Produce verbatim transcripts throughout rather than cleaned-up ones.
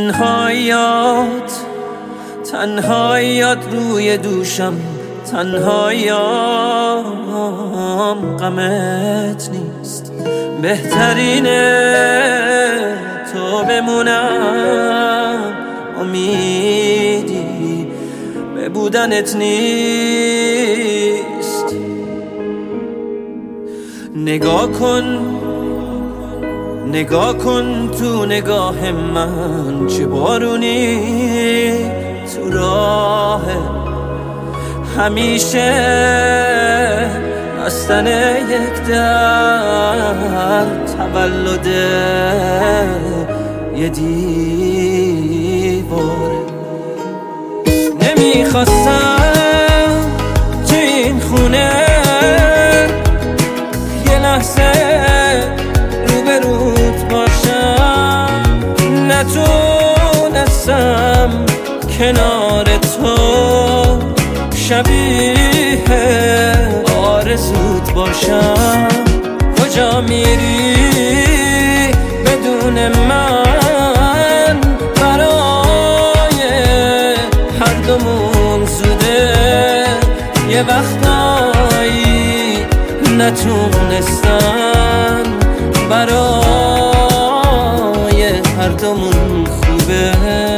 تنهاییات تنهاییات روی دوشم، تنهاییام غمت نیست. بهترینه تو بمونم، امیدی به بودنت نیست. نگاه کن نگاه کن تو نگاه من، چه بارونی تو راه. همیشه بستن یک در، تولد یه دیواره. نمیخواستم تو این خونه یه لحظه روبروت باشم، نتونستم کنار تو شبیه آرزوت باشم. کجا میری بدون من؟ برای هر دومون زوده. یه وقتایی نتونستن برای هر دومون خوبه.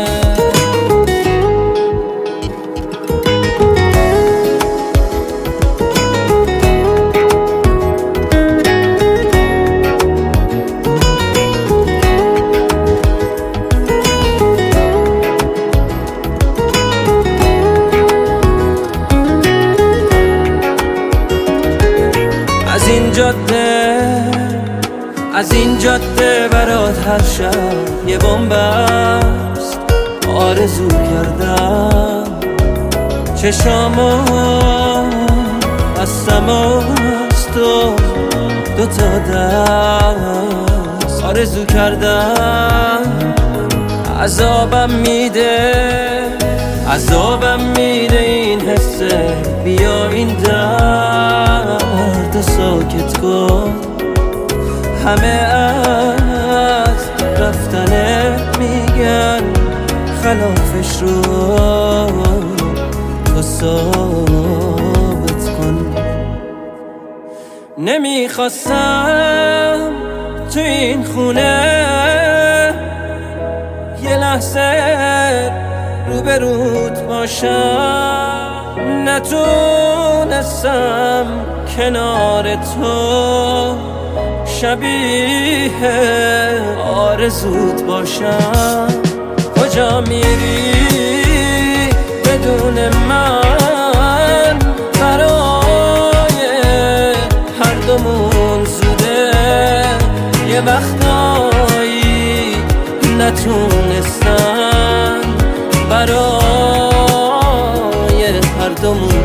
از این جاده از این جاده برات هر شب یه بمبست. آرزو کردم چشامو بستم از تو دوتا دست. آرزو کردم عذابم میده عذابم میده این حسه. بیا این درد ساکت کن. همه از رفتنت میگن، خلافش رو تو ثابت کن. نمیخواستم تو این خونه یه لحظه روبروت باشم، نتونستم کنار تو شبیه آرزوت باشم. کجا میری بدون من؟ برای هر دومون زوده. یه وقتایی نتونستن برای هر دومون